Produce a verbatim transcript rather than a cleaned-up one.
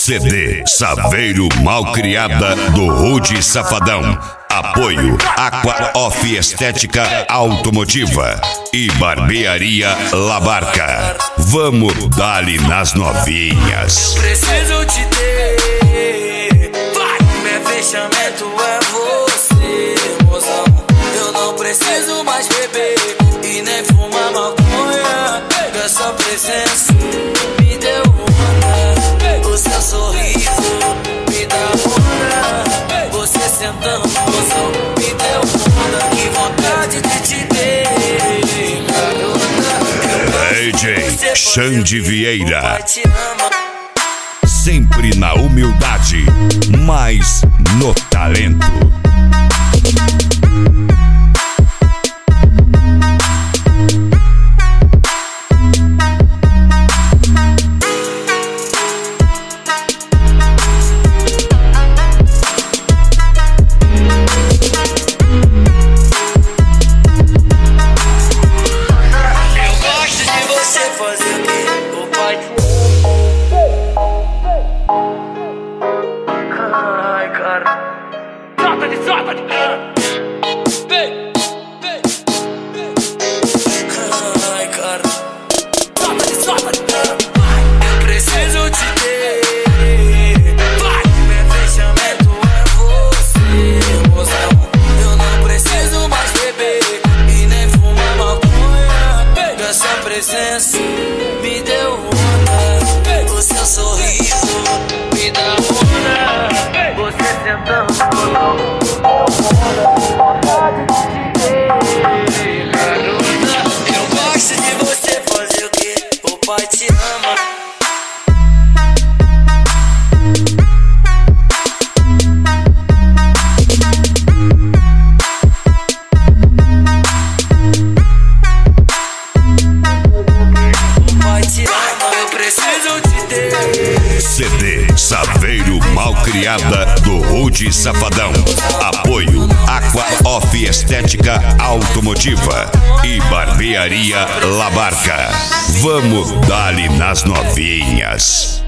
C D Saveiro Malcriada do Rude Safadão. Apoio Aqua Off Estética Automotiva e Barbearia La Barca. Vamos dar-lhe nas novinhas. Eu preciso te ter. Meu fechamento é você, mozão. Eu não preciso mais beber e nem fumar maconha. Essa presença me deu onda. O seu sorriso me dá onda. Você sentando, mozão, me deu onda. Que vontade de te ter, garota. D J Xande Vieira. Sempre na humildade, mas no talento. Presença me deu onda. O seu sorriso me dá onda. Você sentando, vontade de te ter, garota. Eu gosto de você fazer o que o pai te ama. C D Saveiro Malcriada do Rude Safadão. Apoio Aqua Off Estética Automotiva e Barbearia La Barca. Vamos dar-lhe nas novinhas.